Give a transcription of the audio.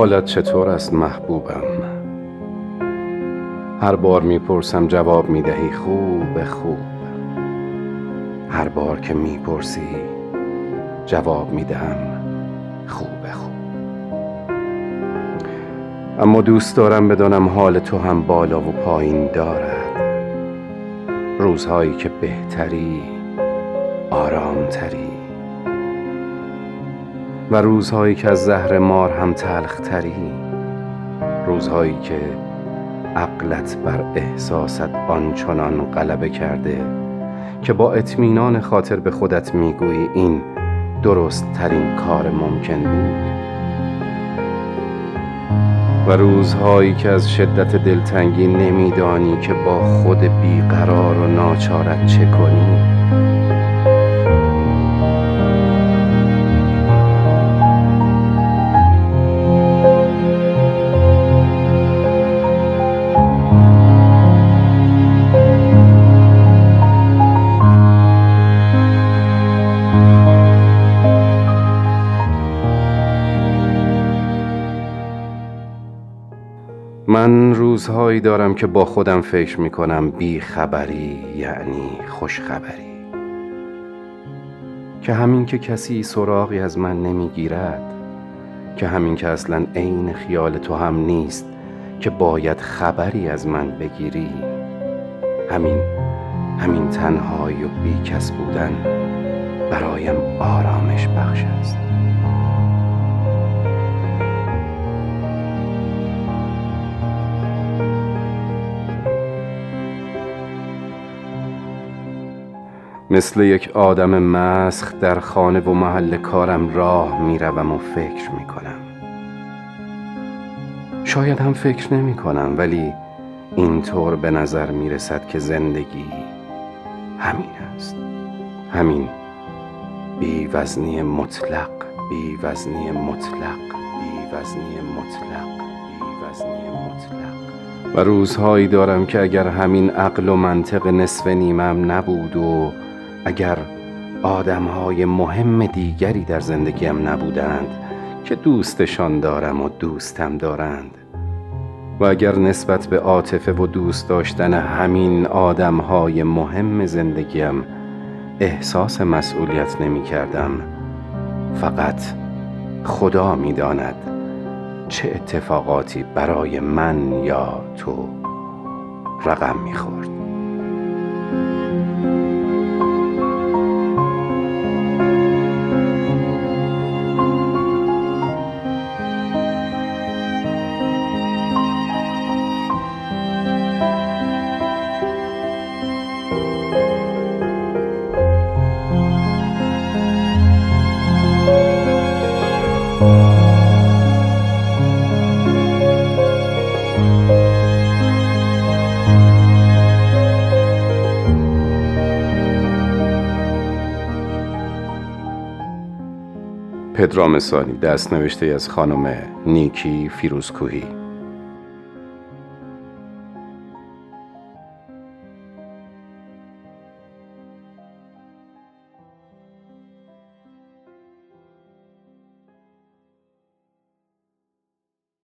حالت چطور است محبوبم؟ هر بار میپرسم جواب میدهی خوب خوب. هر بار که میپرسی جواب میدهم خوب خوب. اما دوست دارم بدانم حال تو هم بالا و پایین دارد. روزهایی که بهتری، آرامتری، و روزهایی که از زهر مار هم تلختری. روزهایی که عقلت بر احساست آنچنان غلبه کرده که با اطمینان خاطر به خودت میگویی این درست ترین کار ممکن بود. و روزهایی که از شدت دلتنگی نمیدانی که با خود بیقرار و ناچارت چه کنی. من روزهایی دارم که با خودم فکر میکنم بی خبری یعنی خوش خبری، که همین که کسی سراغی از من نمیگیرد، که همین که اصلا عین خیال تو هم نیست که باید خبری از من بگیری. همین تنهایی و بی کس بودن برایم آرامش بخش است. مثل یک آدم مسخ در خانه و محل کارم راه میروم و فکر میکنم. شاید هم فکر نمی کنم، ولی اینطور به نظر میرسد که زندگی همین است. همین بی وزنی مطلق، بی وزنی مطلق، بی وزنی مطلق، بی وزنی مطلق. و روزهایی دارم که اگر همین عقل و منطق نصف نیمم نبود و اگر آدمهای مهم دیگری در زندگیم نبودند که دوستشان دارم و دوستم دارند، و اگر نسبت به عاطفه و دوست داشتن همین آدمهای مهم زندگیم احساس مسئولیت نمی کردم، فقط خدا می داند چه اتفاقاتی برای من یا تو رقم می خورد. پدرام سانی، دست نوشته از خانم نیکی فیروزکوهی.